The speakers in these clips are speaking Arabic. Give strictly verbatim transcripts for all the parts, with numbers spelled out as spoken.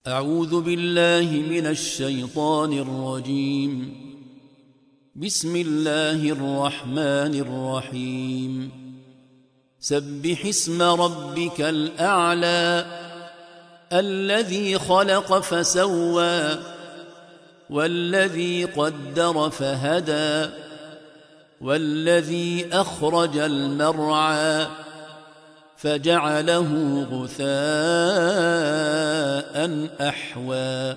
أعوذ بالله من الشيطان الرجيم. بسم الله الرحمن الرحيم. سبح اسم ربك الأعلى الذي خلق فسوى والذي قدر فهدى والذي أخرج المرعى فجعله غثاء أحوى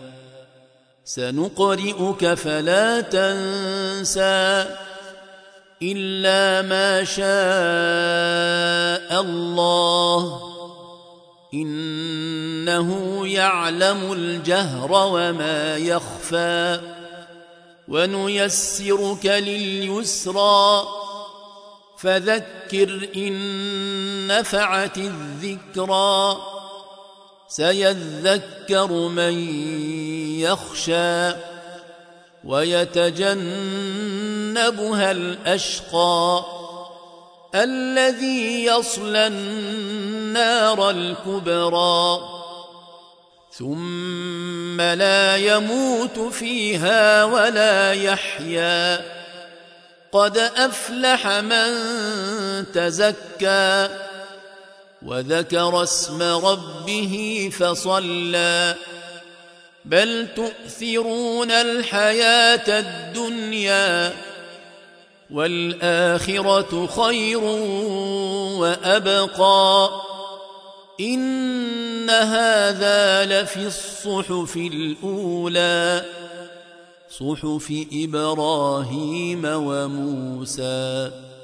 سنقرئك فلا تنسى إلا ما شاء الله إنه يعلم الجهر وما يخفى ونيسرك لليسرى فذكر إن نفعت الذكرى سيذكر من يخشى ويتجنبها الأشقى الذي يصلى النار الكبرى ثم لا يموت فيها ولا يحيا قد أفلح من تزكى وذكر اسم ربه فصلى بل تؤثرون الحياة الدنيا والآخرة خير وأبقى إن هذا لفي الصحف الأولى صحف إبراهيم وموسى.